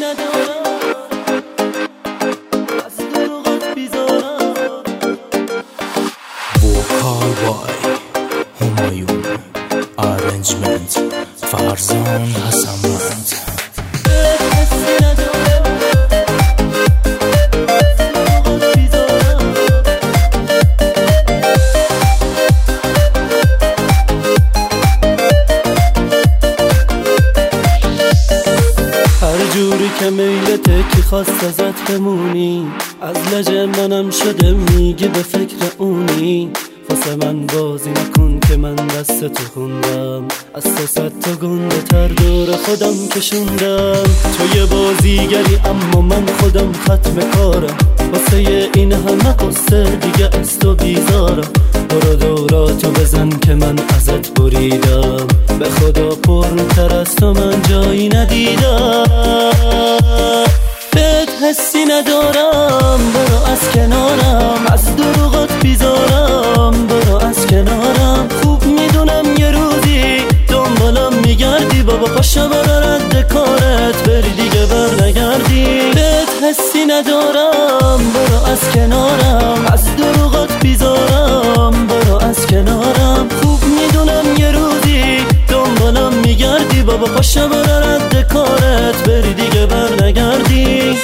ندارم، از دروغت بیزارم. وکال بای همایون، آرنجمنت فرزان حسمند. جوری که میلته کی خواست ازت بمونی، از لج منم شده میگی به فکر اونی. واسه من بازی نکن که من دست تو خوندم، از تو صد تا گنده تر دور خودم کشوندم. تو یه بازیگری اما من خودم ختم کارم، واسه این همه قصه دیگه از تو بیزارم. برو دوراتو بزن که من ازت بریدم، به خدا پرتر از تو من جایی ندیدم. بهت حسی ندارم، برو از کنارم، از دروغات بیزارم. برو از کنارم، خوب میدونم یه روزی دنبالم میگردی. بابا پاشا برو رد کارت بری دیگه بر نگردی. بهت حسی ندارم، برو از کنارم، از دروغات بیزارم. برو از کنارم، خوب میدونم یه روزی دنبالم میگردی. بابا پاشا برو رد کارت بری دیگه بر نگردی.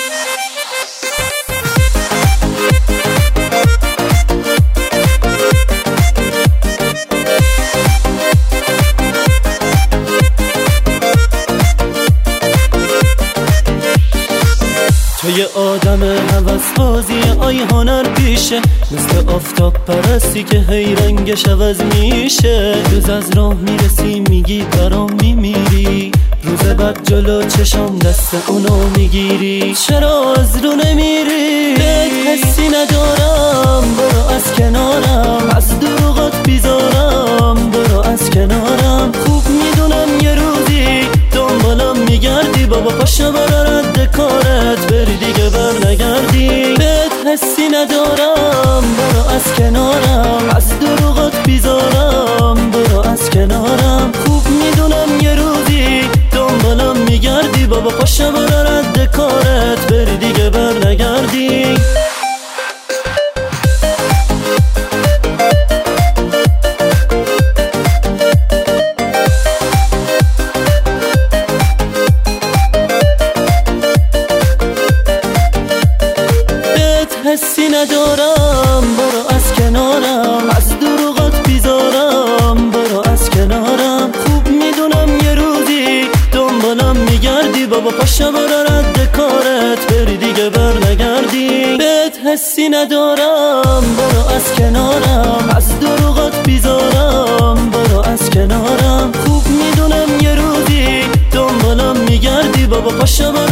تو یه آدم هوس بازی آی هنر پیشه، مثل آفتاب پرستی که هی رنگش عوض میشه. روز از راه میرسی میگی برام میمیری، روز بعد جلو چشم دست اونو میگیری. چرا از رو نمیری؟ بهت حسی ندارم، برو از کنارم، از دروغات بیزارم. برو از کنارم، خوب میدونم یه روزی دنبالم میگردی. بابا پاشا برو رد کارت بری دیگه بر نگردی. بهت حسی ندارم، برو از کنارم، از دروغات بیزارم. برو از کنارم، خوب میدونم یه روزی دنبالم میگردی. بابا پاشا برو رد کارت بری دیگه بر نگردی. حسی ندارم، برو از کنارم، از دروغات بیزارم. برو از کنارم، خوب میدونم یه روزی دنبالم میگردی. بابا پاشا برو رد کارت بری دیگه بر نگردی. بهت حسی ندارم، برو از کنارم، از دروغات بیزارم. برو از کنارم، خوب میدونم یه روزی دنبالم میگردی. بابا پاشا برو